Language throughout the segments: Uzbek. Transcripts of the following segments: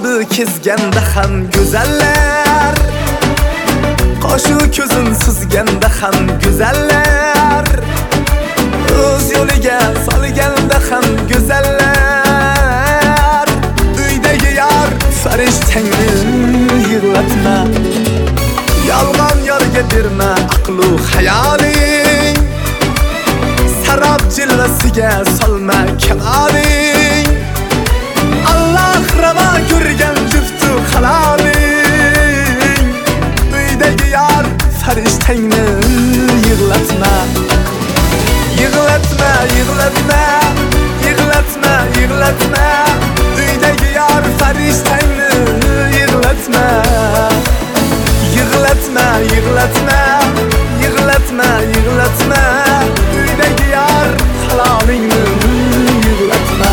Kalbi kezganda ham güzeller, Qo'shu ko'zin suzganda ham güzeller, O'z yo'liga solganda ham güzeller. Uydagi yar farishtangni yig'latma, Yolg'on yorga berma aqlu hayoling, Sarab jilvasiga solma kamoling. Allah rava ko'rgan juftu haloling, Uydagi yar farishtangni yig'latma, Yig'latma, yig'latma, yig'latma, yig'latma. Uydagi yar farishtangni yig'latma, Yig'latma, yig'latma, yig'latma, yig'latma. Uydagi yar halolingni yig'latma.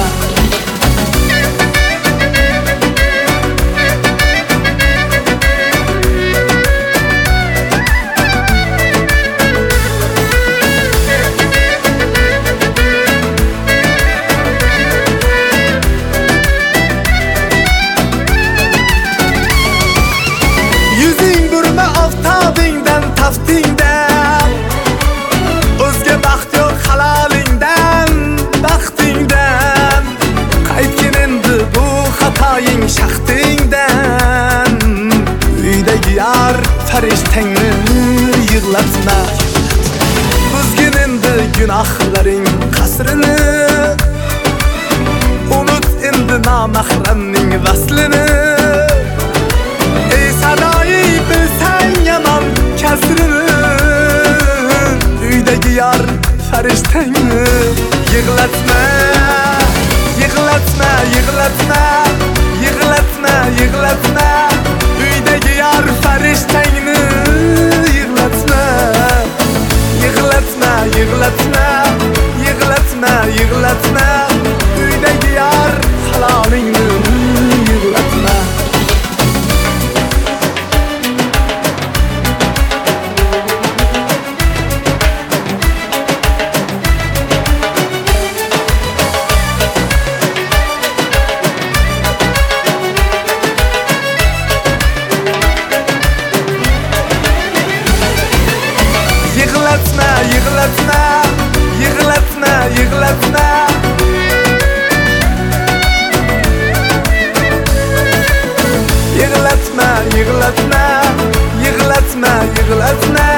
Taftingdan, o'zga baxt yo'q halolingdan, baxtingdan. Qaytgin endi bu xatoying shaxtingdan. Uydagi yar farishtangni yig'latma, buzgin endi gunohlaring qasrini. Unut endi nomahramning vaslini. Ey sadoyi bilsang yomon kasrini, Uydagi yar farishtangni yig'latma, yig'latma, yig'latma, yig'latma, yig'latma. Uydagi yar farishtangni yig'latma, yig'latma, yig'latma, yig'latma, yig'latma. Uydagi yar halolingni yig'latma. Yig'latma, yig'latma, yig'latma, yig'latma. Yig'latma, yig'latma, yig'latma, yig'latma.